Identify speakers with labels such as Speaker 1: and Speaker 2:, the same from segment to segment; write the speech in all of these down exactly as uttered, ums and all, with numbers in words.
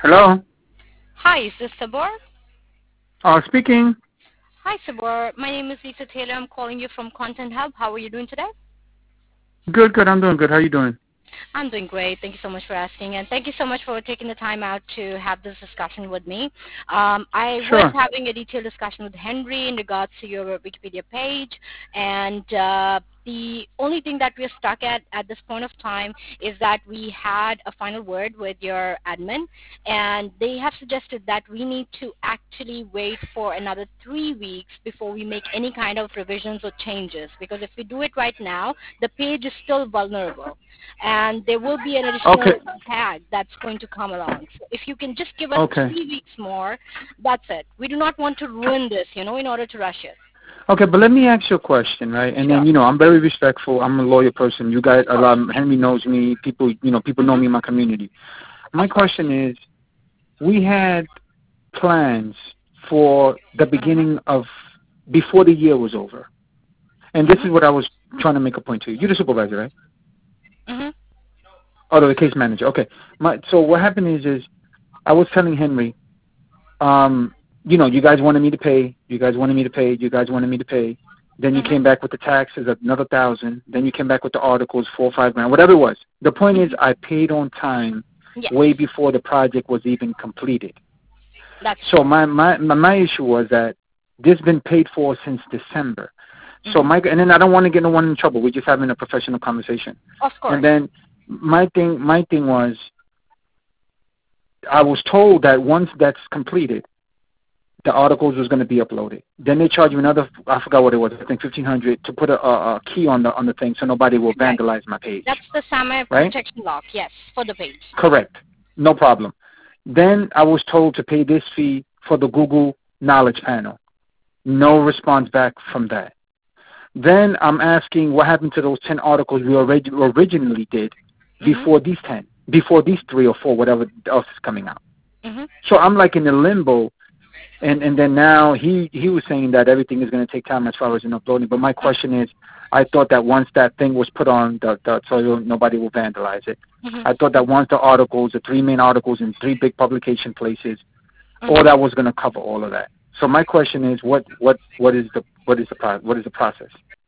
Speaker 1: Hello?
Speaker 2: Hi, is this Sabor?
Speaker 1: Uh, speaking.
Speaker 2: Hi, Sabor. My name is Lisa Taylor. I'm calling you from Content Hub. How are you doing today?
Speaker 1: Good, good. I'm doing good. How are you doing?
Speaker 2: I'm doing great. Thank you so much for asking, and thank you so much for taking the time out to have this discussion with me. Um, I was
Speaker 1: Sure.
Speaker 2: having a detailed discussion with Henry in regards to your Wikipedia page, and uh, the only thing that we're stuck at at this point of time is that we had a final word with your admin, and they have suggested that we need to actually wait for another three weeks before we make any kind of revisions or changes, because if we do it right now, the page is still vulnerable, and there will be an additional
Speaker 1: Okay.
Speaker 2: tag that's going to come along. So if you can just give us
Speaker 1: Okay.
Speaker 2: three weeks more, that's it. We do not want to ruin this, you know, in order to rush it.
Speaker 1: Okay, but let me ask you a question, right? And then,
Speaker 2: Sure.
Speaker 1: you know, I'm very respectful. I'm a loyal person. You guys,
Speaker 2: Of
Speaker 1: a
Speaker 2: course.
Speaker 1: lot, Henry knows me. People, you know, people know
Speaker 2: Mm-hmm.
Speaker 1: me in my community. My
Speaker 2: Of course.
Speaker 1: question is, we had plans for the
Speaker 2: Mm-hmm.
Speaker 1: beginning of, before the year was over. And this
Speaker 2: Mm-hmm.
Speaker 1: is what I was trying to make a point to you. You're the supervisor, right?
Speaker 2: Mm-hmm.
Speaker 1: Oh, no, the case manager. Okay. My, so what happened is, is I was telling Henry, um, you know, you guys wanted me to pay, you guys wanted me to pay, you guys wanted me to pay. Then you
Speaker 2: Mm-hmm.
Speaker 1: came back with the taxes of another thousand. Then you came back with the articles, four or five grand, whatever it was. The point is,
Speaker 2: Mm-hmm.
Speaker 1: I paid on time,
Speaker 2: Yes,
Speaker 1: way before the project was even completed.
Speaker 2: that's
Speaker 1: So
Speaker 2: true.
Speaker 1: my my my, my issue was that this been paid for since December. So
Speaker 2: Mm-hmm.
Speaker 1: my and then I don't want to get no one in trouble. We're just having a professional conversation.
Speaker 2: Of
Speaker 1: And
Speaker 2: course.
Speaker 1: then my thing my thing was I was told that once that's completed, the articles was going to be uploaded. Then they charge you another, I forgot what it was, I think fifteen hundred to put a, a, a key on the on the thing so nobody will
Speaker 2: Right.
Speaker 1: vandalize my page.
Speaker 2: That's the SAMA
Speaker 1: Right?
Speaker 2: protection lock, yes, for the page.
Speaker 1: Correct. No problem. Then I was told to pay this fee for the Google Knowledge Panel. No response back from that. Then I'm asking what happened to those ten articles we already originally did
Speaker 2: Mm-hmm.
Speaker 1: before these ten, before these three or four, whatever else is coming out.
Speaker 2: Mm-hmm.
Speaker 1: So I'm like in a limbo. And and then now he he was saying that everything is going to take time as far as in uploading. But my question is, I thought that once that thing was put on the, the so nobody will vandalize it.
Speaker 2: Mm-hmm.
Speaker 1: I thought that once the articles, the three main articles in three big publication places, all
Speaker 2: Mm-hmm.
Speaker 1: that was going to cover all of that. So my question is, what what what is the what is the pro- what is the process?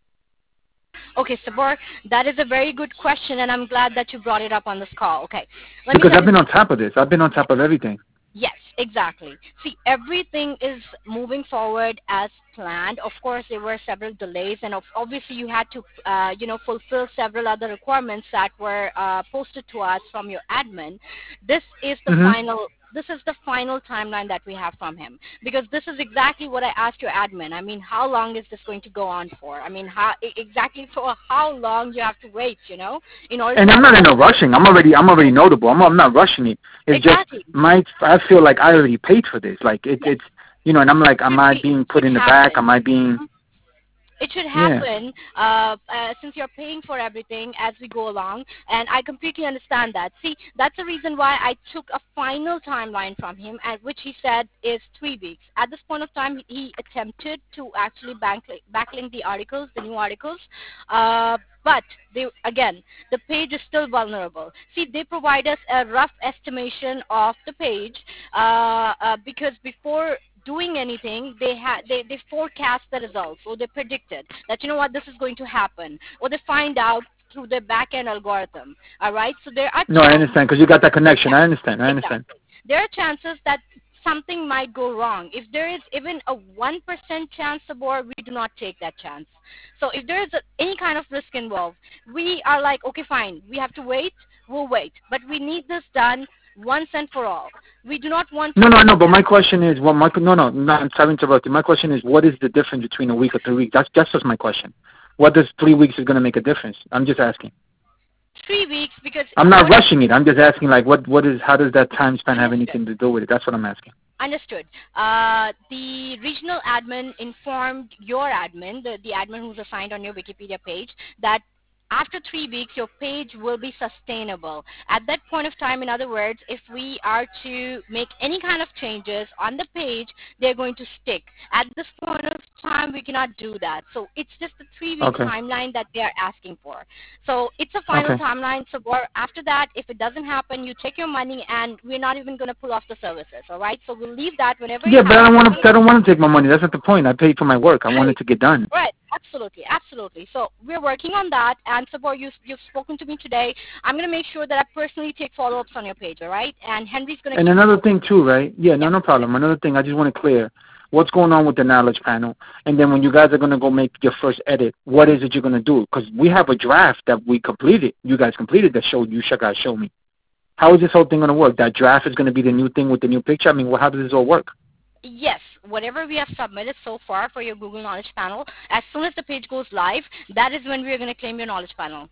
Speaker 2: Okay, Sabor, that is a very good question, and I'm glad that you brought it up on this call. Okay, let me
Speaker 1: Because
Speaker 2: tell
Speaker 1: I've
Speaker 2: you
Speaker 1: been on
Speaker 2: something.
Speaker 1: top of this. I've been on top of everything.
Speaker 2: Yes, exactly. See, everything is moving forward as planned. Of course, there were several delays, and of, obviously you had to, uh, you know, fulfill several other requirements that were uh, posted to us from your admin. This is the
Speaker 1: Hmm.
Speaker 2: final. This is the final timeline that we have from him, because this is exactly what I asked your admin. I mean, how long is this going to go on for? I mean, how e- exactly for how long you have to wait, you know, in order to
Speaker 1: And I'm
Speaker 2: have
Speaker 1: not in
Speaker 2: all
Speaker 1: no rushing. I'm already I'm already notable. I'm I'm not rushing it. It's just
Speaker 2: exactly.
Speaker 1: my I feel like I already paid for this. Like it,
Speaker 2: Yes,
Speaker 1: it's you know, and I'm like, am
Speaker 2: should
Speaker 1: I
Speaker 2: be
Speaker 1: being put
Speaker 2: should
Speaker 1: in the back?
Speaker 2: happen.
Speaker 1: Am I being
Speaker 2: It should
Speaker 1: yeah?
Speaker 2: happen uh, uh, since you're paying for everything as we go along, and I completely understand that. See, that's the reason why I took a final timeline from him, at which he said is three weeks. At this point of time, he attempted to actually backlink, backlink the articles, the new articles, uh, but they, again, the page is still vulnerable. See, they provide us a rough estimation of the page uh, uh, because before doing anything, they had they, they forecast the results, or they predicted that, you know what, this is going to happen, or they find out through their back end algorithm. All right, so there are
Speaker 1: No, I
Speaker 2: chances.
Speaker 1: understand because you got that connection.
Speaker 2: Yeah,
Speaker 1: I understand. I understand.
Speaker 2: exactly. There are chances that something might go wrong. If there is even a one percent chance aboard, we do not take that chance. So if there is a, any kind of risk involved, we are like, okay, fine, we have to wait, we'll wait. But we need this done once and for all. We do not want to
Speaker 1: No, no,
Speaker 2: risk
Speaker 1: no. But my
Speaker 2: that.
Speaker 1: question is, well, my no, no, no. I'm sorry to interrupt you. My question is, what is the difference between a week or three weeks? That's that's just my question. What does three weeks is going to make a difference? I'm just asking.
Speaker 2: Three weeks because
Speaker 1: I'm not
Speaker 2: what
Speaker 1: rushing it. I'm just asking, like, what what is how does that time span have
Speaker 2: understood.
Speaker 1: anything to do with it? That's what I'm asking.
Speaker 2: Understood. Uh, the regional admin informed your admin, the, the admin who's assigned on your Wikipedia page, that After three weeks, your page will be sustainable. At that point of time, in other words, if we are to make any kind of changes on the page, they're going to stick. At this point of time, we cannot do that. So it's just a three-week
Speaker 1: Okay.
Speaker 2: timeline that they are asking for. So it's a final
Speaker 1: Okay.
Speaker 2: timeline. So after that, if it doesn't happen, you take your money, and we're not even going to pull off the services. All right? So we'll leave that whenever
Speaker 1: Yeah,
Speaker 2: you
Speaker 1: but
Speaker 2: have.
Speaker 1: I don't want to. I don't want to take my money. That's not the point. I paid for my work. I want it to get done.
Speaker 2: Right, absolutely, absolutely. So we're working on that, and Sabor, you, you've spoken to me today. I'm going to make sure that I personally take follow-ups on your page, all right? And Henry's going to
Speaker 1: And
Speaker 2: keep
Speaker 1: another
Speaker 2: you
Speaker 1: thing too, right? Yeah, no,
Speaker 2: yeah.
Speaker 1: no problem. Another thing, I just want to clear what's going on with the knowledge panel, and then when you guys are going to go make your first edit, what is it you're going to do? Because we have a draft that we completed. You guys completed that showed you guys show me. How is this whole thing going to work? That draft is going to be the new thing with the new picture. I mean, well, how does this all work?
Speaker 2: Yes, whatever we have submitted so far for your Google Knowledge Panel, as soon as the page goes live, that is when we are going to claim your Knowledge Panel.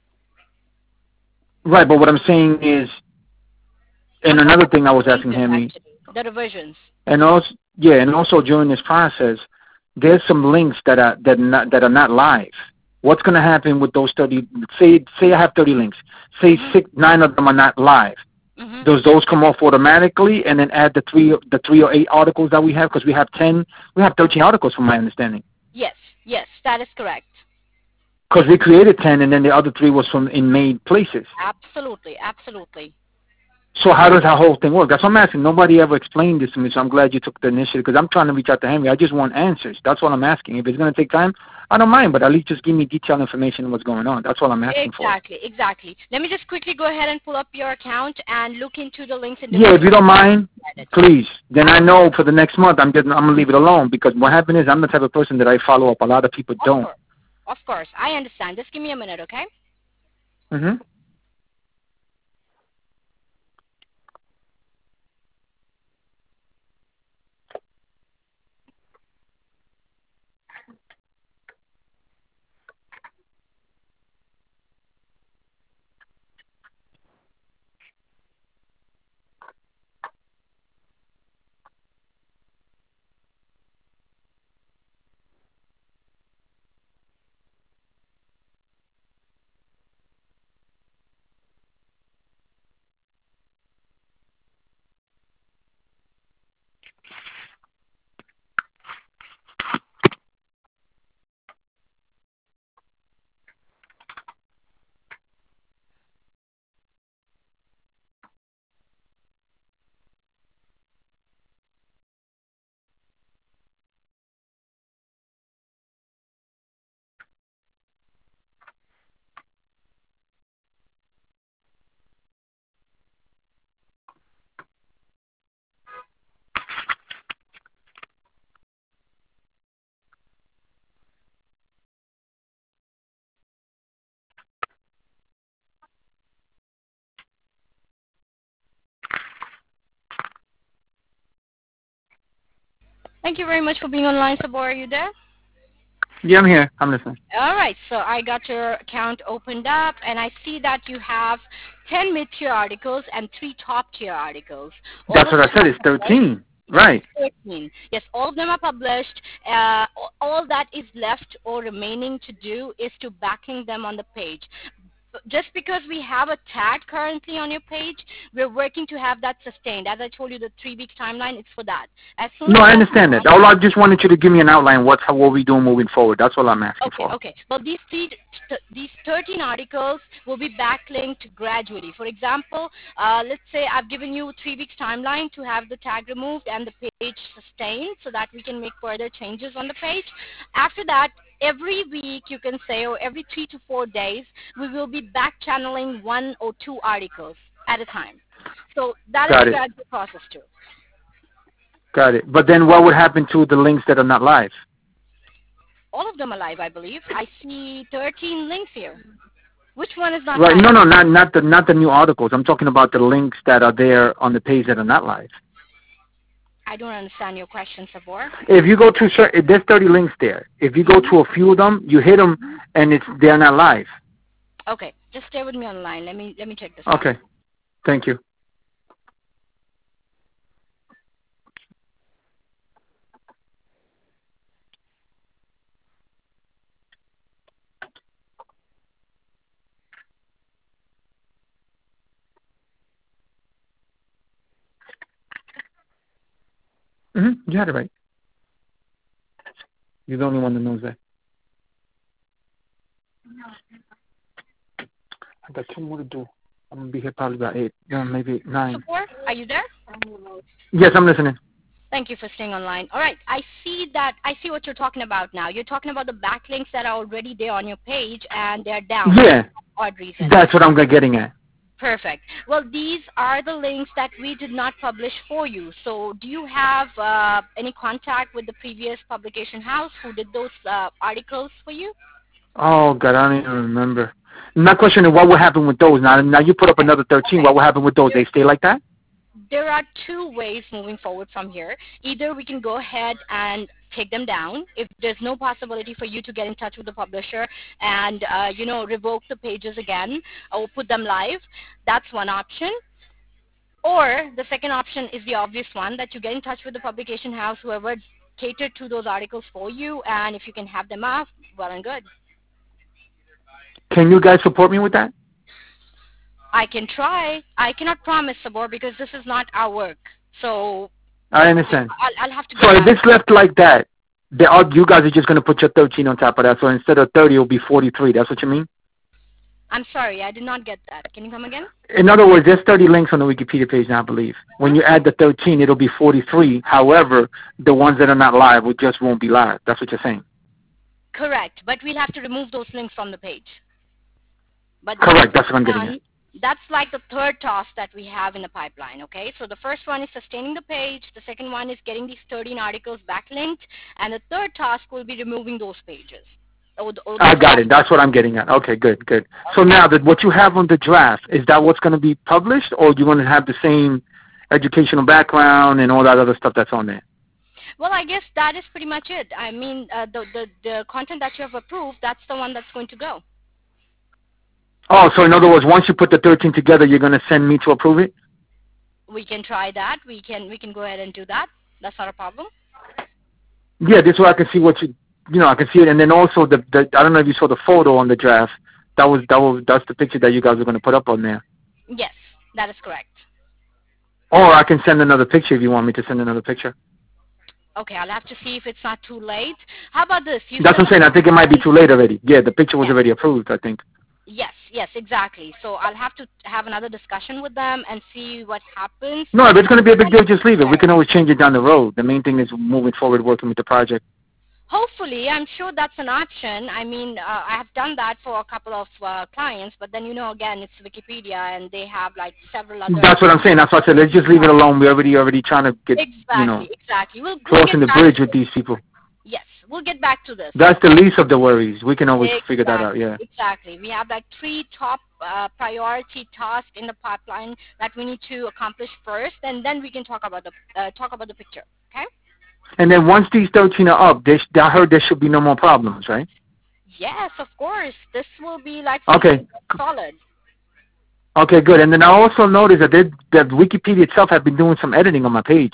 Speaker 1: Right, but what I'm saying is, and another thing I was asking Henry,
Speaker 2: the revisions.
Speaker 1: And also, yeah, and also during this process, there's some links that are that not that are not live. What's going to happen with those thirty? Say say I have thirty links. Say
Speaker 2: Mm-hmm.
Speaker 1: six, nine of them are not live.
Speaker 2: Mm-hmm.
Speaker 1: Does those come off automatically, and then add the three the three or eight articles that we have? Because we have ten, we have thirteen articles, from my understanding.
Speaker 2: Yes, yes, that is correct.
Speaker 1: Because we created ten, and then the other three was from in made places.
Speaker 2: Absolutely, absolutely.
Speaker 1: So how does that whole thing work? That's what I'm asking. Nobody ever explained this to me, so I'm glad you took the initiative, because I'm trying to reach out to Henry. I just want answers. That's what I'm asking. If it's going to take time, I don't mind, but at least just give me detailed information on what's going on. That's all I'm asking
Speaker 2: exactly,
Speaker 1: for.
Speaker 2: Exactly, exactly. Let me just quickly go ahead and pull up your account and look into the links in the
Speaker 1: Yeah, if you don't mind, please. Then I know for the next month I'm just I'm gonna leave it alone, because what happened is I'm the type of person that I follow up. A lot of people
Speaker 2: of
Speaker 1: don't.
Speaker 2: Course. Of course, I understand. Just give me a minute, okay?
Speaker 1: Mhm.
Speaker 2: Thank you very much for being online, Sabor. Are you there?
Speaker 1: Yeah, I'm here. I'm listening.
Speaker 2: All right, so I got your account opened up, and I see that you have ten mid-tier articles and three top-tier articles. All
Speaker 1: That's what I said. It's thirteen. Right.
Speaker 2: thirteen. Yes, all of them are published. Uh, all that is left or remaining to do is to backing them on the page. Just because we have a tag currently on your page, we're working to have that sustained. As I told you, the three-week timeline is for that. As soon
Speaker 1: no,
Speaker 2: as
Speaker 1: I understand that. All I just wanted you to give me an outline. What's how what we doing moving forward? That's all I'm asking
Speaker 2: okay,
Speaker 1: for.
Speaker 2: Okay. Well, these three, these thirteen articles will be backlinked gradually. For example, uh, let's say I've given you three weeks timeline to have the tag removed and the page sustained, so that we can make further changes on the page. After that, every week you can say, or every three to four days, we will be back channeling one or two articles at a time. So that
Speaker 1: Got
Speaker 2: is a
Speaker 1: it.
Speaker 2: gradual process too.
Speaker 1: Got it. But then what would happen to the links that are not live?
Speaker 2: All of them are live, I believe. I see thirteen links here. Which one is not
Speaker 1: Right.
Speaker 2: live?
Speaker 1: No, no, not not the not the new articles. I'm talking about the links that are there on the page that are not live.
Speaker 2: I don't understand your question, Sabor.
Speaker 1: If you go to certain, there's thirty links there. If you go to a few of them, you hit them, and it's they're not live.
Speaker 2: Okay, just stay with me on the line. Let me let me check this
Speaker 1: Okay.
Speaker 2: out.
Speaker 1: Thank you. Mm-hmm. You had it right. You're the only one that knows that. I got two more to do. I'm gonna be here probably about eight, no, maybe nine.
Speaker 2: Support, are you there?
Speaker 1: Yes, I'm listening.
Speaker 2: Thank you for staying online. All right, I see that. I see what you're talking about now. You're talking about the backlinks that are already there on your page and they're down.
Speaker 1: Yeah,
Speaker 2: For odd reason.
Speaker 1: That's what I'm getting at.
Speaker 2: Perfect. Well, these are the links that we did not publish for you. So do you have uh, any contact with the previous publication house who did those uh, articles for you?
Speaker 1: Oh, God, I don't even remember. My question is, what would happen with those? Now, now you put up another thirteen. Okay. What would happen with those? They stay like that?
Speaker 2: There are two ways moving forward from here. Either we can go ahead and take them down if there's no possibility for you to get in touch with the publisher and, uh, you know, revoke the pages again or put them live. That's one option. Or the second option is the obvious one, that you get in touch with the publication house, whoever catered to those articles for you, and if you can have them off, well and good.
Speaker 1: Can you guys support me with that?
Speaker 2: I can try. I cannot promise, Sabor, because this is not our work. So
Speaker 1: I understand.
Speaker 2: I'll, I'll have to.
Speaker 1: So if it's left like that, are, you guys are just going to put your thirteen on top of that. So instead of thirty, it'll be forty-three. That's what you mean?
Speaker 2: I'm sorry, I did not get that. Can you come again?
Speaker 1: In other words, there's thirty links on the Wikipedia page now, I believe. When you add the thirteen, it'll be forty-three. However, the ones that are not live will just won't be live. That's what you're saying?
Speaker 2: Correct, but we'll have to remove those links from the page. But
Speaker 1: Correct, that's what I'm getting at.
Speaker 2: That's like the third task that we have in the pipeline, okay? So the first one is sustaining the page. The second one is getting these thirteen articles backlinked. And the third task will be removing those pages. Or the, or the
Speaker 1: I got it. That's what I'm getting at. Okay, good, good. So now that what you have on the draft, is that what's going to be published, or do you want to have the same educational background and all that other stuff that's on there?
Speaker 2: Well, I guess that is pretty much it. I mean, uh, the, the, the content that you have approved, that's the one that's going to go.
Speaker 1: Oh, so in other words, once you put the thirteen together, you're going to send me to approve it?
Speaker 2: We can try that. We can we can go ahead and do that. That's not a problem.
Speaker 1: Yeah, this way I can see what you, you know, I can see it. And then also, the, the I don't know if you saw the photo on the draft. That was, that was, that's the picture that you guys are going to put up on there.
Speaker 2: Yes, that is correct.
Speaker 1: Or I can send another picture if you want me to send another picture.
Speaker 2: Okay, I'll have to see if it's not too late. How about this? You
Speaker 1: That's what I'm saying. I think it might be too late already. Yeah, the picture was yes. already approved, I think.
Speaker 2: Yes, yes, exactly. So I'll have to have another discussion with them and see what happens.
Speaker 1: No, if it's going to be a big deal, just leave it. We can always change it down the road. The main thing is moving forward, working with the project.
Speaker 2: Hopefully, I'm sure that's an option. I mean, uh, I have done that for a couple of uh, clients, but then, you know, again, it's Wikipedia, and they have, like, several other...
Speaker 1: That's what I'm saying. That's what I said. Let's just leave it alone. We're already, already trying to get,
Speaker 2: exactly,
Speaker 1: you know,
Speaker 2: exactly. We'll, we'll
Speaker 1: crossing the bridge with these people.
Speaker 2: Yes, we'll get back to this.
Speaker 1: That's the least of the worries. We can always
Speaker 2: exactly,
Speaker 1: figure that out, yeah.
Speaker 2: Exactly. We have, like, three top uh, priority tasks in the pipeline that we need to accomplish first, and then we can talk about the, uh, talk about the picture, okay?
Speaker 1: And then once these thirteen are up, they I heard there should be no more problems, right?
Speaker 2: Yes, of course. This will be like
Speaker 1: okay.
Speaker 2: solid.
Speaker 1: Okay, good. And then I also noticed that, they, that Wikipedia itself has been doing some editing on my page.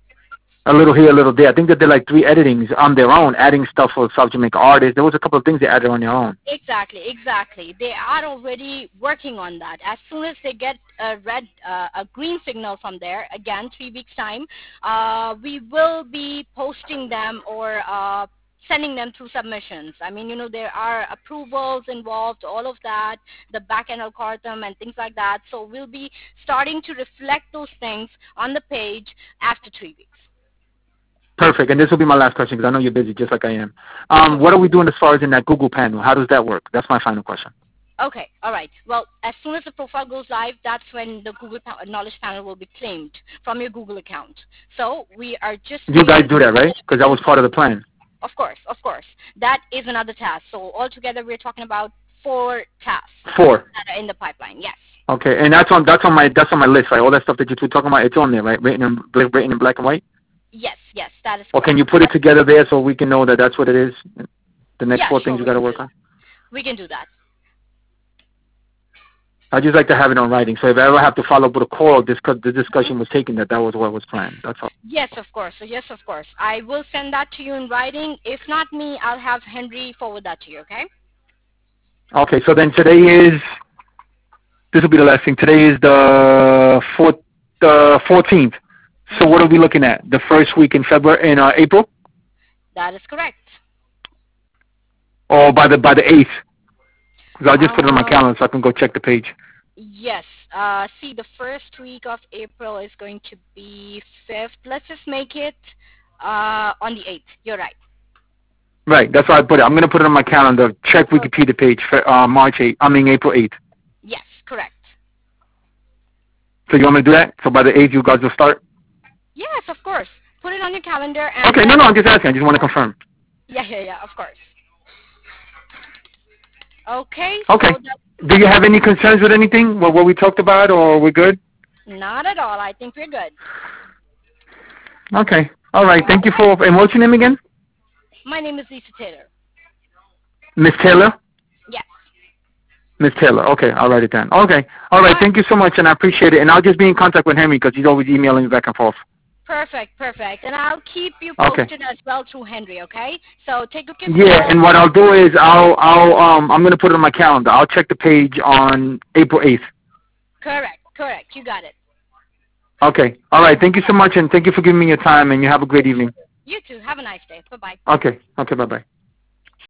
Speaker 1: A little here, a little there. I think that they're like three editings on their own, adding stuff for South Jamaica artists. There was a couple of things they added on their own.
Speaker 2: Exactly, exactly. They are already working on that. As soon as they get a red, uh, a green signal from there, again, three weeks time, uh, we will be posting them or uh, sending them through submissions. I mean, you know, there are approvals involved, all of that, the back-end algorithm and things like that. So we'll be starting to reflect those things on the page after three weeks.
Speaker 1: Perfect. And this will be my last question because I know you're busy just like I am. Um, what are we doing as far as in that Google panel? How does that work? That's my final question.
Speaker 2: Okay. All right. Well, as soon as the profile goes live, that's when the Google Knowledge Panel will be claimed from your Google account. So we are just...
Speaker 1: You guys do that, right? Because that was part of the plan.
Speaker 2: Of course. Of course. That is another task. So altogether, we're talking about four tasks.
Speaker 1: Four.
Speaker 2: That are in the pipeline. Yes.
Speaker 1: Okay. And that's on that's on my that's on my list, right? All that stuff that you're talking about, it's on there, right? Written in, written in black and white?
Speaker 2: Yes, yes, that is correct.
Speaker 1: Or can you put it together there so we can know that that's what it is? The next
Speaker 2: yeah,
Speaker 1: four
Speaker 2: sure,
Speaker 1: things you got to work on?
Speaker 2: We can do that.
Speaker 1: I just like to have it on writing. So if I ever have to follow up with a call, this, the discussion was taken that that was what was planned. That's all.
Speaker 2: Yes, of course. So yes, of course. I will send that to you in writing. If not me, I'll have Henry forward that to you, okay?
Speaker 1: Okay, so then today is, this will be the last thing. Today is the fourth, uh, fourteenth. So what are we looking at? The first week in February, in uh, April,
Speaker 2: That is correct.
Speaker 1: or by the by the eighth? Because I'll just put it on my
Speaker 2: Uh,
Speaker 1: calendar so I can go check the page.
Speaker 2: yes. Uh, see, the first week of April is going to be fifth. Let's just make it uh, on the eighth. You're right.
Speaker 1: Right, that's why I put it. I'm going to put it on my calendar. Check
Speaker 2: Okay.
Speaker 1: Wikipedia page for uh, March eighth. I mean April eighth.
Speaker 2: Yes, correct.
Speaker 1: So you want me to do that? So by the eighth, you guys will start?
Speaker 2: Yes, of course. Put it on your calendar and
Speaker 1: Okay, no,
Speaker 2: then,
Speaker 1: no, I'm just asking. I just want to confirm.
Speaker 2: yeah, yeah, yeah, of course. Okay,
Speaker 1: Okay.
Speaker 2: so that's
Speaker 1: Do you have any concerns with anything, what, what we talked about, or we're good?
Speaker 2: not at all. I think we're good.
Speaker 1: Okay. All right. Thank you
Speaker 2: All right.
Speaker 1: for, and what's your name again?
Speaker 2: My name is Lisa Taylor.
Speaker 1: Miss Taylor?
Speaker 2: Yes.
Speaker 1: Miss Taylor. Okay, I'll write it down. Okay. All right. Thank you so much, and I appreciate it. And I'll just be in contact with Henry because he's always emailing me back and forth.
Speaker 2: Perfect, perfect. And I'll keep you
Speaker 1: Okay.
Speaker 2: posted as well through Henry, okay? So take a look at
Speaker 1: Yeah, and what I'll do is I'll I'll um I'm gonna put it on my calendar. I'll check the page on April eighth.
Speaker 2: Correct, correct. You got it.
Speaker 1: Okay. All right. Thank you so much, and thank you for giving me your time. And you have a great evening.
Speaker 2: You too. Have a nice day. Bye bye.
Speaker 1: Okay. Okay. Bye bye.